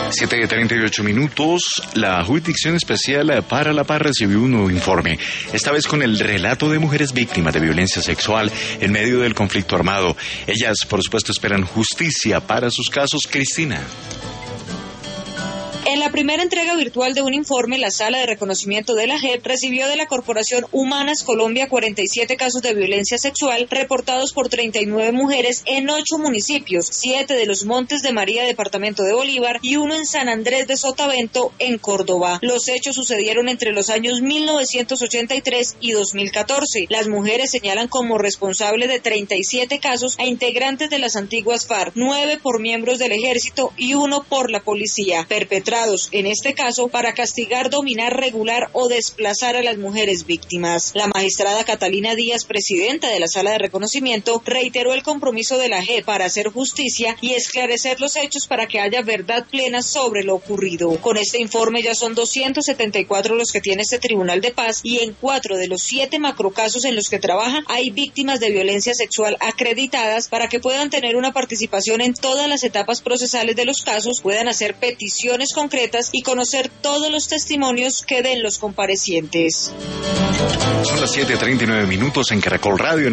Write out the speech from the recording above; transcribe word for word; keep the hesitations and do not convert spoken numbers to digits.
siete de treinta y ocho minutos, la Jurisdicción Especial para la Paz recibió un nuevo informe, esta vez con el relato de mujeres víctimas de violencia sexual en medio del conflicto armado. Ellas, por supuesto, esperan justicia para sus casos. Cristina. En la primera entrega virtual de un informe, la Sala de Reconocimiento de la J E P recibió de la Corporación Humanas Colombia cuarenta y siete casos de violencia sexual reportados por treinta y nueve mujeres en ocho municipios, siete de los Montes de María, departamento de Bolívar, y uno en San Andrés de Sotavento, en Córdoba. Los hechos sucedieron entre los años mil novecientos ochenta y tres y dos mil catorce. Las mujeres señalan como responsable de treinta y siete casos a integrantes de las antiguas FARC, nueve por miembros del ejército y uno por la policía, perpetrados en este caso para castigar, dominar, regular o desplazar a las mujeres víctimas. La magistrada Catalina Díaz, presidenta de la Sala de Reconocimiento, reiteró el compromiso de la J E P para hacer justicia y esclarecer los hechos para que haya verdad plena sobre lo ocurrido. Con este informe ya son doscientos setenta y cuatro los que tiene este Tribunal de Paz, y en cuatro de los siete macrocasos en los que trabaja hay víctimas de violencia sexual acreditadas para que puedan tener una participación en todas las etapas procesales de los casos, puedan hacer peticiones con concretas y conocer todos los testimonios que den los comparecientes. Son las siete treinta y nueve minutos en Caracol Radio.